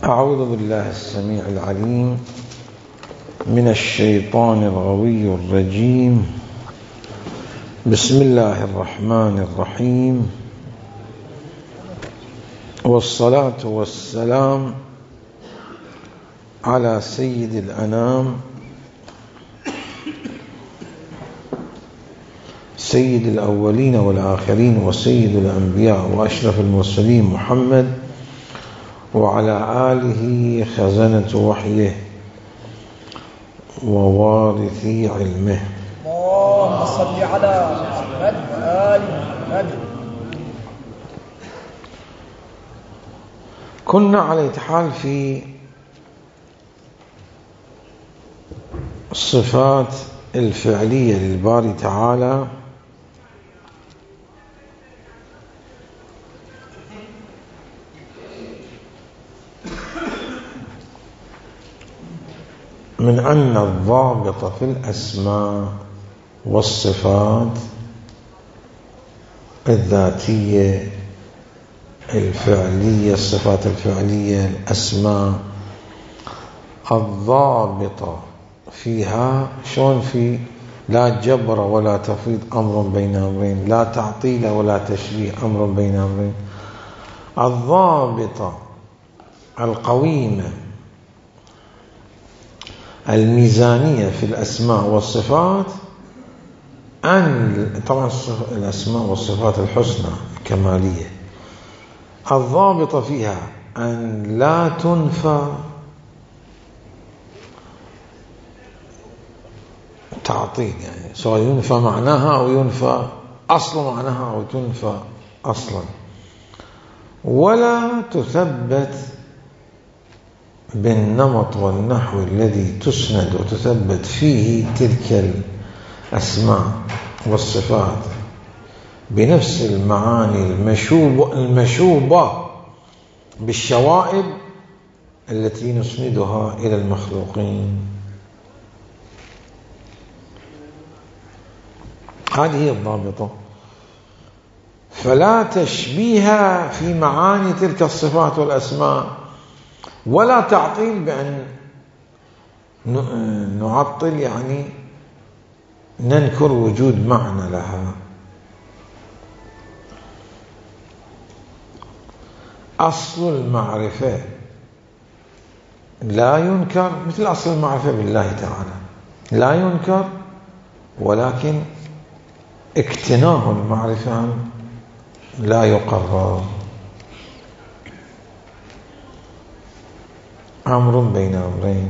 أعوذ بالله السميع العليم من الشيطان الغوي الرجيم. بسم الله الرحمن الرحيم، والصلاة والسلام على سيد الأنام سيد الأولين والآخرين وسيد الأنبياء وأشرف المرسلين محمد وعلى آله خزنة وحيه ووارثي علمه. اللهم صل على محمد وآل محمد. كنا على حال في الصفات الفعلية للباري تعالى، من أن الضابط في الأسماء والصفات الذاتية الفعلية، الصفات الفعلية الأسماء، الضابط فيها شلون؟ في لا جبر ولا تفويض، أمر بين أمرين، لا تعطيل ولا تشبيه، أمر بين أمرين. الضابطة القويمة الميزانية في الأسماء والصفات أن طبعا الأسماء والصفات الحسنى الكمالية، الضابطة فيها أن لا تنفى تعطيل، يعني سواء ينفى معناها أو ينفى أصل معناها أو تنفى أصلا، ولا تثبت بالنمط والنحو الذي تسند وتثبت فيه تلك الأسماء والصفات بنفس المعاني المشوبة بالشوائب التي نسندها إلى المخلوقين. هذه هي الضابطة. فلا تشبيه في معاني تلك الصفات والأسماء، ولا تعطيل بأن نعطل يعني ننكر وجود معنى لها. أصل المعرفة لا ينكر، مثل أصل المعرفة بالله تعالى لا ينكر، ولكن اكتناه المعرفة لا يقرر. أمر بين أمرين،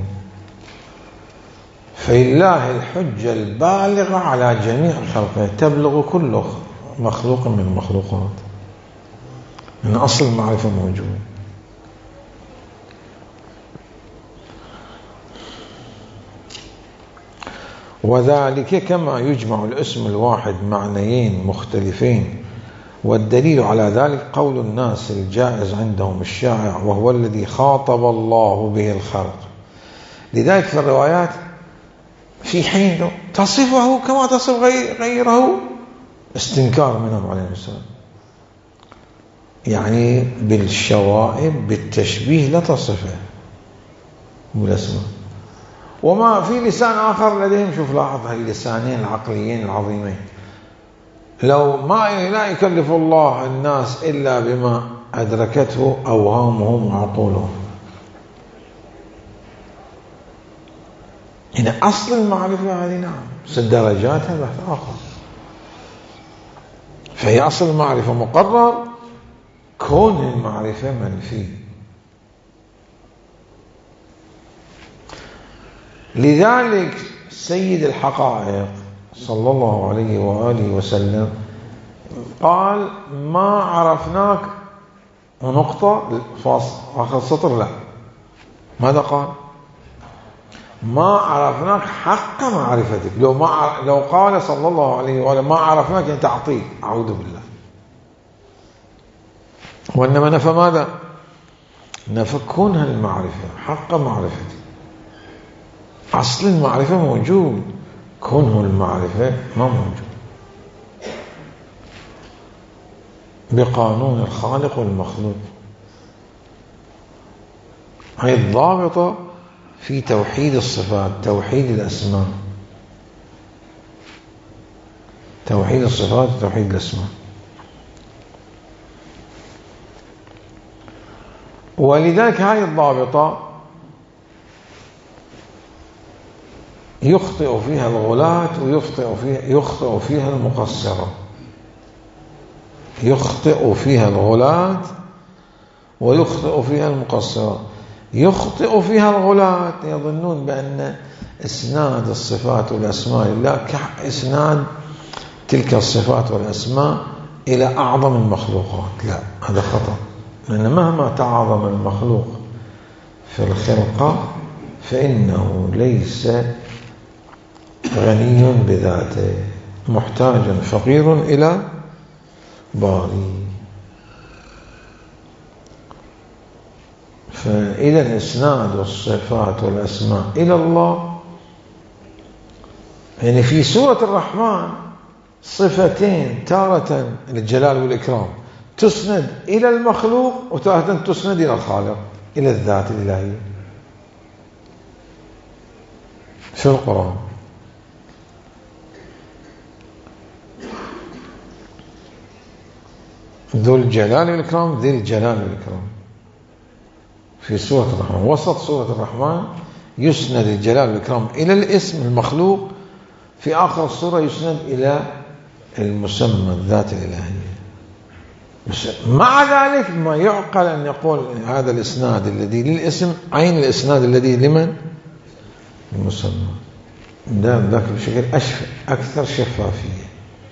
فلله الحجة البالغة على جميع خلقه، تبلغ كل مخلوق من المخلوقات، من أصل المعرفة موجود. وذلك كما يجمع الاسم الواحد معنيين مختلفين، والدليل على ذلك قول الناس الجائز عندهم الشائع، وهو الذي خاطب الله به الخلق. لذلك في الروايات في حين تصفه كما تصف غيره، استنكار منهم عليه السلام، يعني بالشوائب بالتشبيه لا تصفه بالاسماء. وما في لسان آخر لديهم، شوف لاحظ هاللسانين العقليين العظيمين، لو ما لا يكلف الله الناس إلا بما أدركته أوهامهم وعقولهم. هنا أصل المعرفة هذه نعم، بس درجاتها بحث آخر. فهي أصل المعرفة مقرر، كون المعرفة منفي. لذلك سيد الحقائق صلى الله عليه وآله وسلم قال: ما عرفناك نقطة فاصل آخر سطر، لا، ماذا قال؟ ما عرفناك حق معرفتك. لو قال صلى الله عليه وآله ما عرفناك يعني تعطيل، أعوذ بالله. وإنما نفى ماذا؟ نفى كونها المعرفة حق معرفتك. أصل المعرفة موجود، كونه المعرفة ما موجود بقانون الخالق والمخلوق. هي الضابطة في توحيد الصفات، توحيد الأسماء، توحيد الصفات وتوحيد الأسماء. ولذلك هذه الضابطة يخطئ فيها الغلاة ويخطئ فيها المقصرة، يخطئ فيها الغلاة ويخطئ فيها المقصرة. يخطئ فيها الغلاة يظنون بأن إسناد الصفات والأسماء لله كإسناد تلك الصفات والأسماء إلى أعظم المخلوقات. لا، هذا خطأ، لأن مهما تعظم المخلوق في الخلقة فإنه ليس غني بذاته، محتاج فقير إلى باري. فإذا إسناد الصفات والأسماء إلى الله، يعني في سورة الرحمن صفتين، تارة الجلال والإكرام تسند إلى المخلوق، وتارة تسند إلى الخالق، إلى الذات الإلهية في القرآن. ذو الجلال والإكرام، ذي الجلال والإكرام في سورة الرحمن. وسط سورة الرحمن يسند الجلال والإكرام إلى الاسم المخلوق، في آخر السورة يسند إلى المسمى الذات الإلهية. مع ذلك ما يعقل أن يقول هذا الإسناد الذي للاسم عين الإسناد الذي لمن؟ المسمى. ذاك بشكل أكثر شفافية.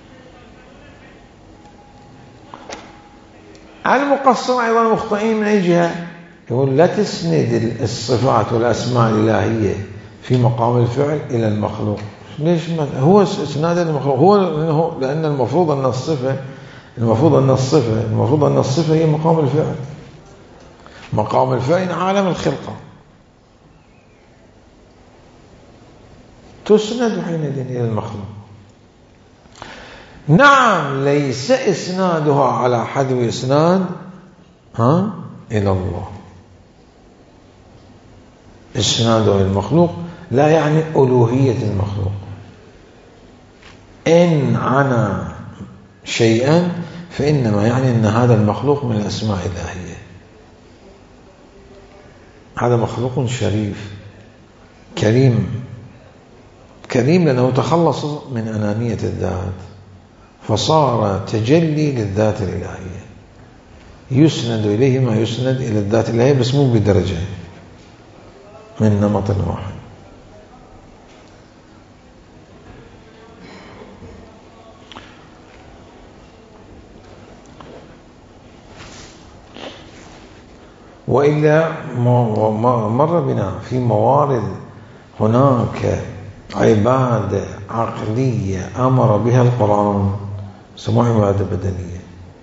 المقصر أيضا مخطئين من أي جهة؟ يقول لا تسند الصفات والأسماء الإلهية في مقام الفعل إلى المخلوق. ليش؟ هو اسناد المخلوق، هو لأن المفروض أن الصفة هي مقام الفعل. مقام الفعل عالم الخلقة، تسند حينئذ إلى المخلوق. نعم، ليس إسنادها على حذو إسناد إلى الله. إسناده إلى المخلوق لا يعني ألوهية المخلوق. إن عنا شيئا فإنما يعني أن هذا المخلوق من الأسماء الإلهية، هذا مخلوق شريف كريم لأنه تخلص من أنانية الذات، فصار تجلي للذات الإلهية، يسند إليه ما يسند إلى الذات الإلهية، بس مو بدرجة، من نمط واحد. وإلا مر بنا في موارد هناك عبادة عقلية أمر بها القرآن، سموها عبادة بدنية.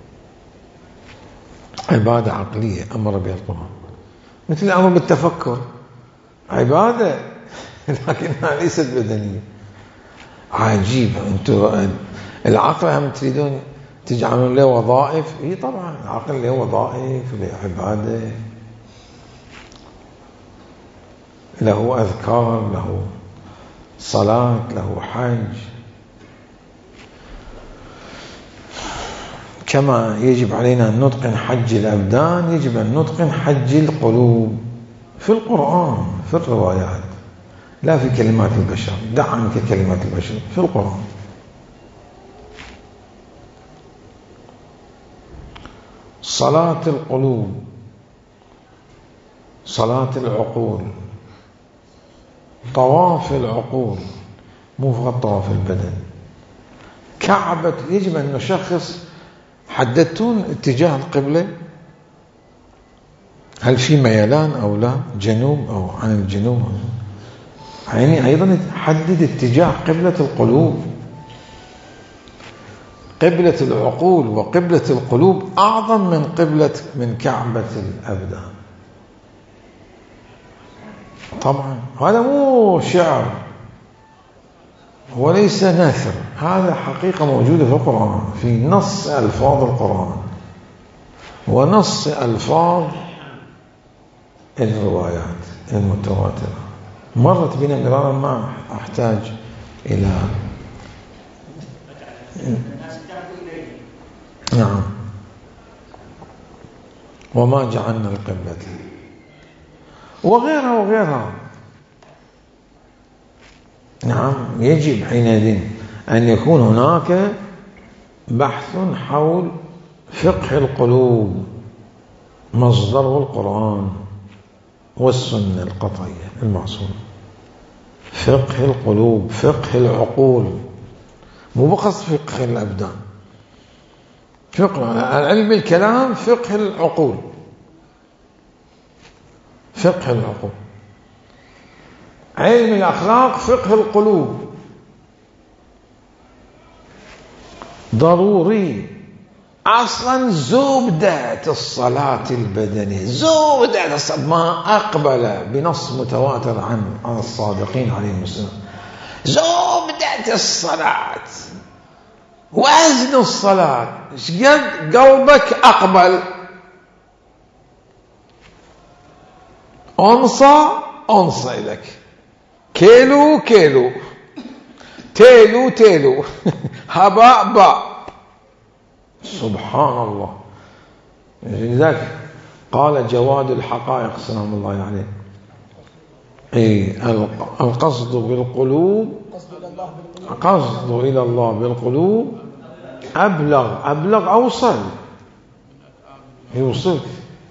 عبادة عقلية أمر بها القرآن، مثل الأمر بالتفكر، عبادة لكنها ليست بدنية. عجيب، أنتم العقل هم تريدون تجعلون له وظائف؟ إيه طبعا العقل له وظائف، له عبادة، له أذكار، له صلاة، له حج. كما يجب علينا أن نتقن حج الأبدان، يجب أن نتقن حج القلوب في القرآن، في الروايات، لا في كلمات البشر. دع عنك كلمات البشر، في القرآن. صلاة القلوب، صلاة العقول، طواف العقول، مو فقط طواف البدن. كعبة، يجب أن نشخص. حددتون اتجاه القبلة، هل في ميلان أو لا، جنوب أو عن الجنوب؟ يعني أيضا حدد اتجاه قبلة القلوب. قبلة العقول وقبلة القلوب أعظم من كعبة الأبدان. طبعا هذا مو شعر وليس نثر، هذا حقيقة موجودة في القرآن، في نص ألفاظ القرآن ونص ألفاظ الروايات المتواترة. مرت بنا مرارا، ما أحتاج إلى نعم. وما جعلنا القبلة وغيرها وغيرها. نعم، يجب حينئذ أن يكون هناك بحث حول فقه القلوب، مصدره القرآن والسنة القطعية المعصومة. فقه القلوب، فقه العقول، مو بقصد فقه الأبدان. فقه علم الكلام فقه العقول، فقه العقول. علم الأخلاق فقه القلوب. ضروري. أصلا زبدة الصلاة البدنية، زبدة الصلاة ما أقبل بنص متواتر عن الصادقين عليهم السلام. زبدة الصلاة، وزن الصلاة، شقد قلبك أقبل. أنصى لك، كيلو كيلو، تيلو تيلو، هباء باء. سبحان الله. لذلك قال جواد الحقائق سلام الله عليه: القصد بالقلوب، قصد إلى الله بالقلوب أبلغ أوصل، يوصلك.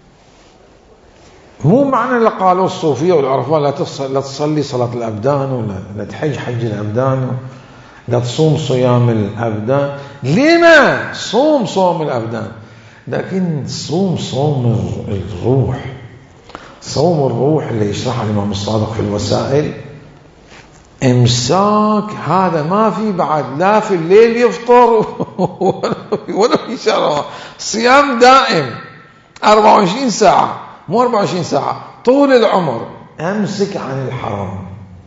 مو معنى اللي قالوا الصوفية والعرفاء لا تصلي صلاة الأبدان، ولا لا تحج حج الأبدان، لا تصوم صيام الأبدان. لما صوم الأبدان، لكن صوم الروح. صوم الروح اللي يشرحه الإمام الصادق في الوسائل، إمساك. هذا ما في بعد، لا في الليل يفطر ولا يشرب. صيام دائم 24 ساعة، مو 24 ساعة، طول العمر. أمسك عن الحرام،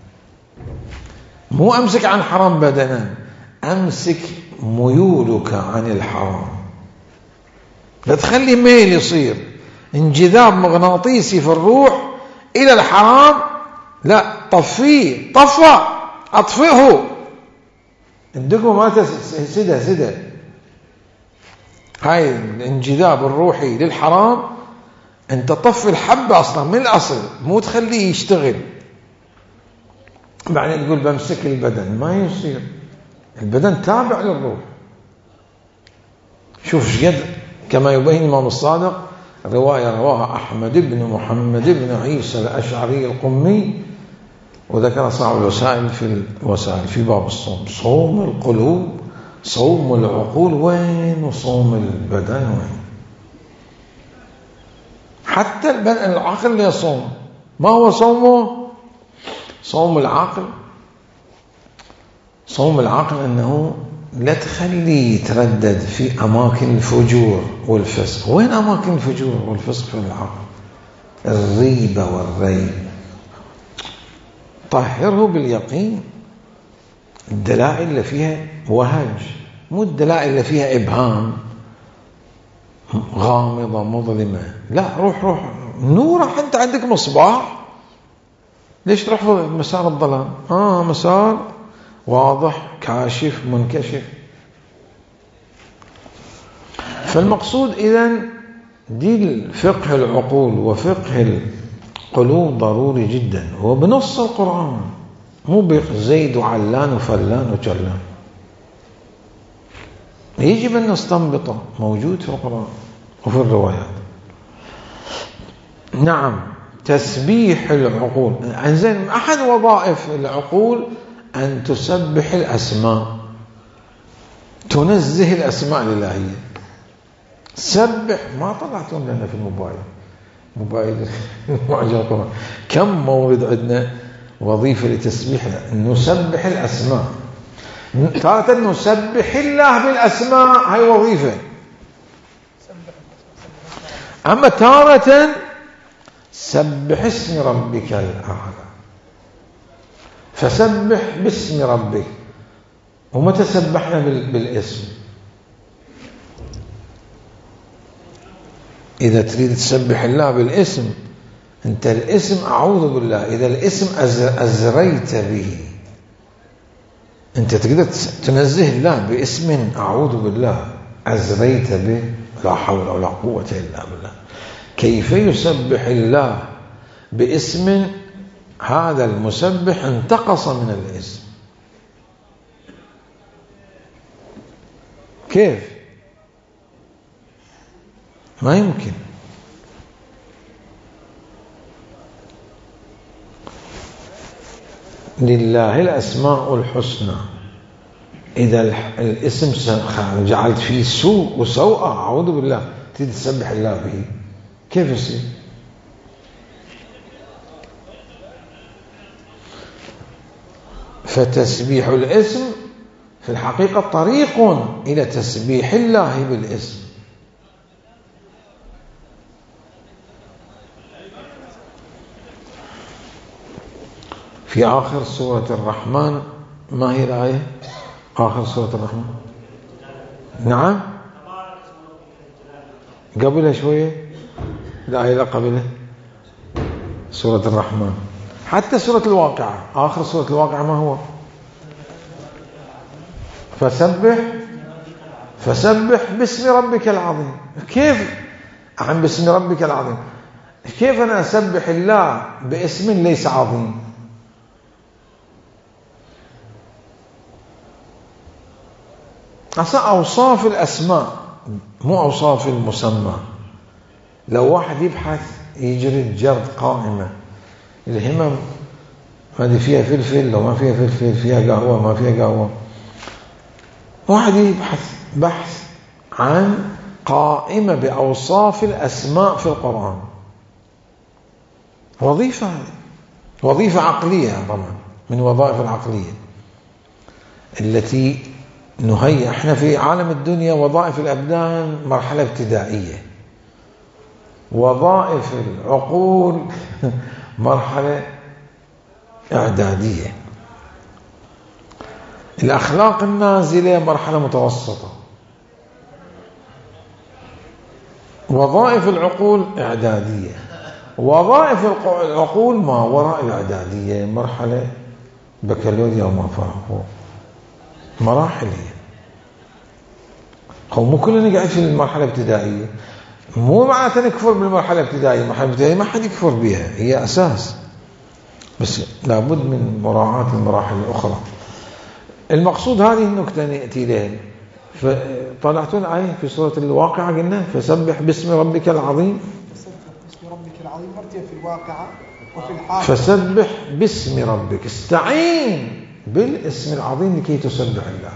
مو أمسك عن حرام بدنا، أمسك ميولك عن الحرام. لا تخلي ميل يصير انجذاب مغناطيسي في الروح إلى الحرام، لا، طفيه، أطفئه. الدقمة ما سدى. هاي الانجذاب الروحي للحرام، انت طفي الحبة أصلا من الأصل، مو تخليه يشتغل. بعدين تقول بمسك البدن، ما يصير. البدن تابع للروح. شوف شقد كما يبين الإمام الصادق، رواية رواها أحمد بن محمد بن عيسى الأشعري القمي، وذكر صاحب الوسائل في باب الصوم. صوم القلوب، صوم العقول وين، وصوم البدن وين. حتى العقل يصوم. ما هو صومه؟ صوم العقل. صوم العقل أنه لا تخليه يتردد في أماكن الفجور والفسق. وين أماكن الفجور والفسق في العقل؟ الريبة والريب. طهره باليقين. الدلائل اللي فيها وهج، مو الدلائل اللي فيها إبهام غامضة مظلمة. لا، روح نورح. أنت عندك مصباح، ليش تروح مسار الظلام؟ مسار واضح كاشف منكشف. فالمقصود إذن دي فقه العقول وفقه القلوب ضروري جدا، هو بنص القرآن، مو بزيد وعلان وفلان وجلان. يجب أن نستنبطه، موجود في القرآن وفي الروايات. نعم. تسبيح العقول. أنزين أحد وظائف العقول أن تسبح الأسماء، تنزه الأسماء الإلهية. سبح. ما طلعتون لنا في موبايل معجم القرآن كم مورد عندنا وظيفة لتسبيحنا، نسبح الأسماء. تارة نسبح الله بالأسماء، هاي وظيفة. أما تارة سبح اسم ربك الأعلى، فسبح باسم ربك. ومتى سبحنا بالاسم؟ إذا تريد تسبح الله بالاسم أنت الاسم أعوذ بالله، إذا الاسم أزريت به، أنت تقدر تنزه الله باسم أعوذ بالله أزريت به، لا حول ولا قوة إلا بالله. كيف يسبح الله باسم هذا المسبح انتقص من الاسم؟ كيف؟ ما يمكن. لله الأسماء الحسنى، إذا الاسم جعلت فيه سوء وسوء أعوذ بالله تريد تسبح الله به، كيف يصير؟ فتسبيح الاسم في الحقيقة طريق إلى تسبيح الله بالاسم. في آخر سورة الرحمن، ما هي الآية؟ آخر سورة الرحمن، نعم قبلها شوية، الآية لا قبلها سورة الرحمن. حتى سورة الواقعة، آخر سورة الواقعة ما هو؟ فسبح باسم ربك العظيم. كيف عن باسم ربك العظيم؟ كيف أنا أسبح الله باسم ليس عظيم؟ أصلا أوصاف الأسماء مو أوصاف المسمى. لو واحد يبحث يجري الجرد قائمة، الهمم هذه فيها فلفل، لو ما فيها فلفل، فيها قهوة ما فيها قهوة، واحد يبحث بحث عن قائمة بأوصاف الأسماء في القرآن، وظيفة عقلية طبعا من وظائف العقلية التي نهيئ. احنا في عالم الدنيا وظائف الأبدان مرحلة ابتدائية، وظائف العقول مرحلة إعدادية، الأخلاق النازلة مرحلة متوسطة، وظائف العقول إعدادية، وظائف العقول ما وراء الإعدادية مرحلة بكالوريا وما فوق، مراحل هي. هو مو كلنا قاعد في المرحلة الابتدائية، مو معناته نكفر بالمرحلة الابتدائية، المرحلة الابتدائية ما حد يكفر بها، هي أساس، بس لابد من مراعاة المراحل الأخرى. المقصود هذه النكتة نأتي لها. طلعتون آية في سورة الواقعة قلنا فسبح باسم ربك العظيم، باسم ربك العظيم مرتين في الواقعة وفي الحاقة. فسبح باسم ربك، استعين بالاسم العظيم لكي تسبح الله.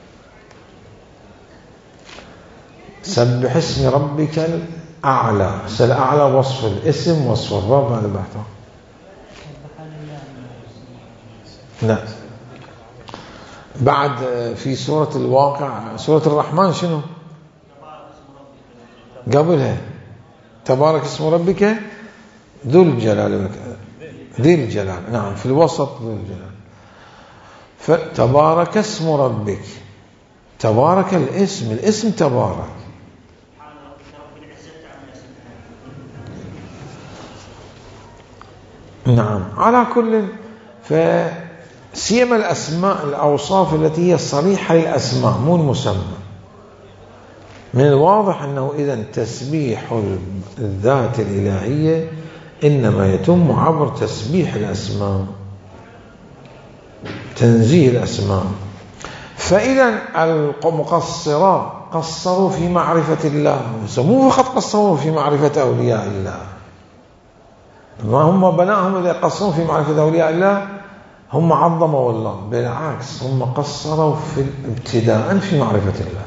سبح اسم ربك الأعلى، الأعلى وصف الاسم وصف الرب، هذا بحثه. لا بعد في سورة الواقع، سورة الرحمن شنو قبلها؟ تبارك اسم ربك ذو الجلال، ذي الجلال، نعم في الوسط ذو الجلال. فتبارك اسم ربك، تبارك الاسم تبارك. نعم على كل، فسيما الأسماء الأوصاف التي هي الصريحة للأسماء مو المسمى. من الواضح أنه إذن تسبيح الذات الإلهية إنما يتم عبر تسبيح الأسماء، تنزيه الأسماء. فإذا المقصرات قصروا في معرفة الله، مو فقط قصروا في معرفة أولياء الله، ما هم بناهم إذا قصروا في معرفة أولياء الله هم عظموا الله، بالعكس هم قصروا في ابتداء في معرفة الله.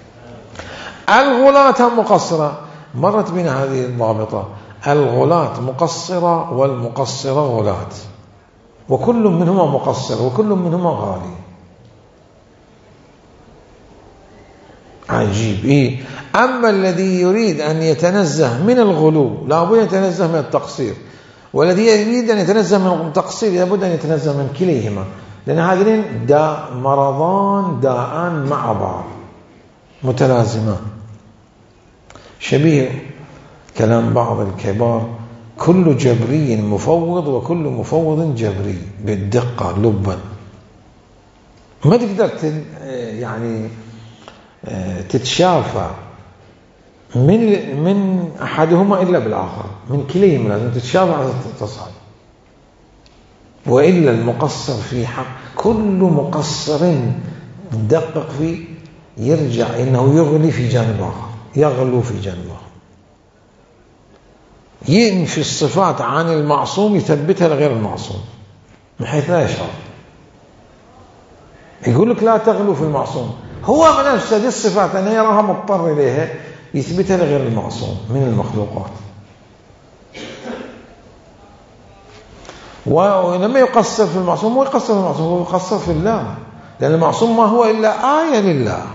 الغلاة مقصرة، مرت بنا هذه الضابطة، الغلاة مقصرة والمقصرة غلاة، وكل منهما مقصر وكل منهما غالي. عجيب. إيه؟ أما الذي يريد أن يتنزه من الغلو لابد أن يتنزه من التقصير، والذي يريد أن يتنزه من التقصير لابد أن يتنزه من كليهما، لأن هذين مرضان داءان مع بعض متلازمان. شبيه كلام بعض الكبار كل جبري مفوض وكل مفوض جبري بالدقة لبا. ما تقدر يعني تتشافى من أحدهما إلا بالآخر، من كليهما لازم تتشافى على تصعد. وإلا المقصر في حق كل مقصر دقق فيه يرجع إنه يغلي في جانب آخر، يغلو في جانب آخر، ينفي الصفات عن المعصوم يثبتها لغير المعصوم من حيث لا يشعر. يقول لك لا تغلو في المعصوم، هو من نفسه هذه الصفات أنه يراها مضطر إليها يثبتها لغير المعصوم من المخلوقات. ولما يقصر في المعصوم مو يقصر في المعصوم، هو يقصر في الله، لأن المعصوم ما هو إلا آية لله.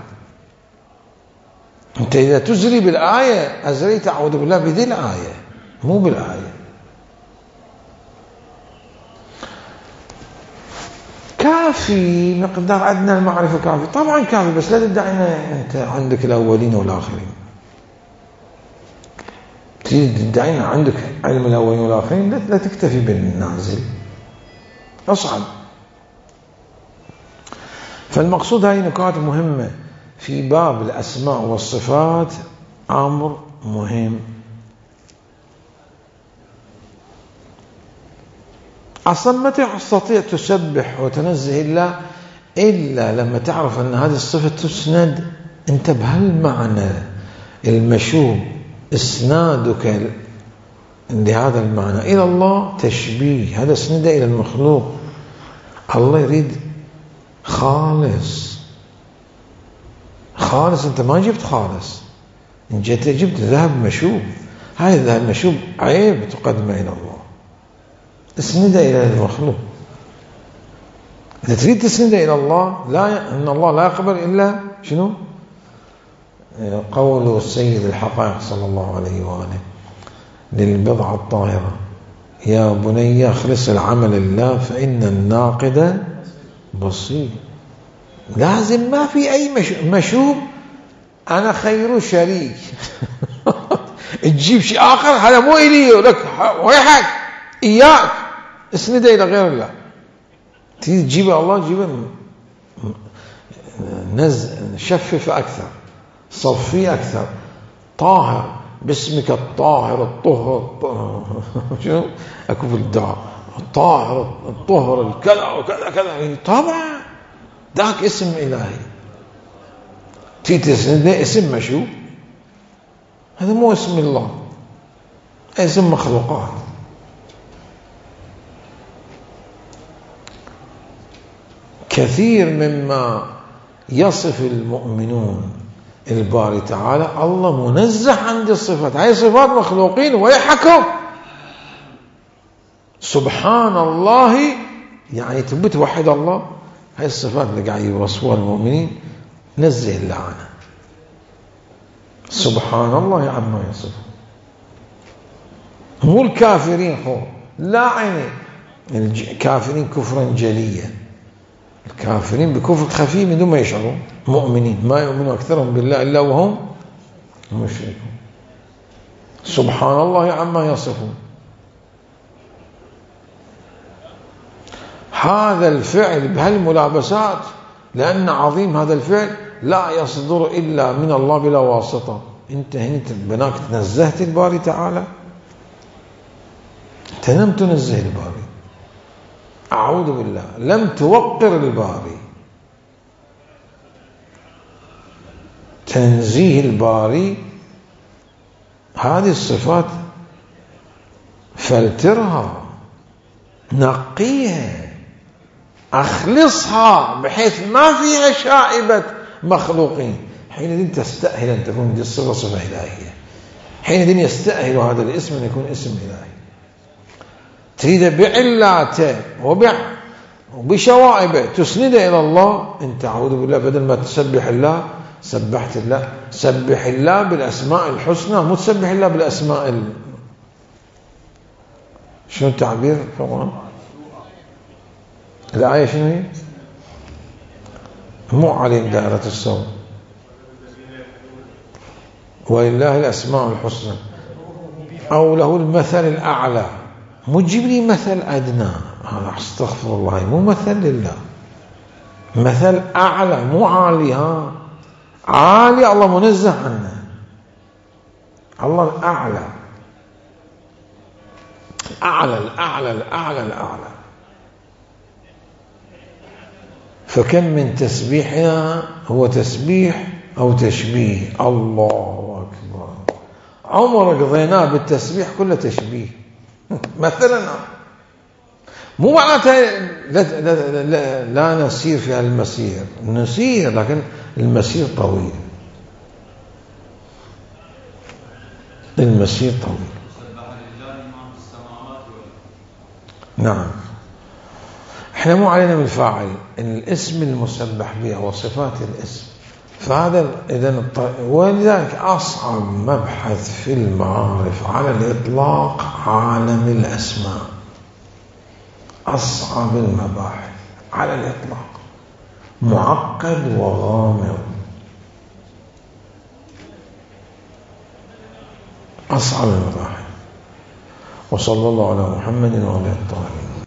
أنت إذا تزري بالآية أزريت أعوذ بالله بذي الآية مو بالآية. كافي مقدار عندنا المعرفة كافي، طبعا كافي، بس لا تدعينا أنت عندك الأولين والآخرين، تدعينا عندك علم الأولين والآخرين، لا تكتفي بالنازل، أصعب. فالمقصود هاي نقاط مهمة في باب الأسماء والصفات، أمر مهم. أصلا ما تستطيع تسبح وتنزه الله إلا لما تعرف أن هذه الصفة تسند أنت بهالمعنى المشوب، إسنادك لهذا المعنى إلى الله تشبيه، هذا سند إلى المخلوق. الله يريد خالص، خالص، أنت ما جبت خالص، إن جبت ذهب مشوب، هذا الذهب مشوب عيب تقدمه إلى الله، اسند إلى المخلوق. إذا تريد تسند إلى الله، لا، إن الله لا يقبل إلا شنو؟ قول السيد الحقائق صلى الله عليه وآله للبضعة الطاهرة: يا بني اخلص العمل لله فإن الناقد بصير. لازم ما في أي مشوب أنا خير شريك تجيب شيء آخر هذا مو إلي لك ويحك إياك، اسند إلى غير الله. تيجي تجيب الله، تجيب شفف أكثر، صفي أكثر، طاهر باسمك الطاهر الطهر شنو أكو في الدعاء الطاهر الطهر الكذا وكذا كذا، طبعا ذاك اسم إلهي. تسند اسم مشوب، هذا مو اسم الله، اسم مخلوقات. كثير مما يصف المؤمنون الباري تعالى الله منزه عن الصفات، هاي صفات مخلوقين ويحكم سبحان الله، يعني تبت وحد الله. هاي الصفات اللي قاعد يوصفوها المؤمنين نزه الله عنها، سبحان الله عما يصفون. مو الكافرين خور، لا، عيني الكافرين كفرا جليا، الكافرين بكفر خفي من دون ما يشعرون، مؤمنين ما يؤمن أكثرهم بالله إلا وهم مشركون. سبحان الله عما يصفون. هذا الفعل بهالملابسات، لأن عظيم هذا الفعل لا يصدر إلا من الله بلا واسطة. أنت هنا بناك تنزهت الباري تعالى، تنم تنزه الباري، أعوذ بالله، لم توقر الباري. تنزيه الباري هذه الصفات فلترها، نقيها، أخلصها بحيث ما فيها شائبة مخلوقين. حينئذ تستأهل أن تكون دي الصفة صفة إلهية، حينئذ يستأهل هذا الاسم أن يكون اسم إلهي. تريد بعلاته وبشوائبه تسند إلى الله، أنت أعوذ بالله بدل ما تسبح الله سبحت الله. سبح الله بالأسماء الحسنى، مو تسبح الله بالأسماء شنو التعبير كمان؟ الآية شنو هي؟ مو عليهم دائرة الصوم، ولله الأسماء الحسنى أو له المثل الأعلى، مو تجيب لي مثل أدنى، هذا استغفر الله، مو مثل لله، مثل أعلى مو عالي. عالي الله منزه عنه، الله الأعلى، الأعلى الأعلى الأعلى الأعلى. فكم من تسبيحنا هو تسبيح أو تشبيه. الله أكبر، عمر قضيناه بالتسبيح كله تشبيه. مثلا مو معناتها لا نسير في هالمسير، نسير لكن المسير طويل، المسير طويل. نعم، احنا مو علينا من الفاعل، الاسم المسبح به وصفات الاسم، فهذا إذن ولذلك أصعب مبحث في المعارف على الإطلاق عالم الأسماء، أصعب المباحث على الإطلاق، معقد وغامض، أصعب المباحث. وصلى الله على محمد وعلى آله الطاهرين.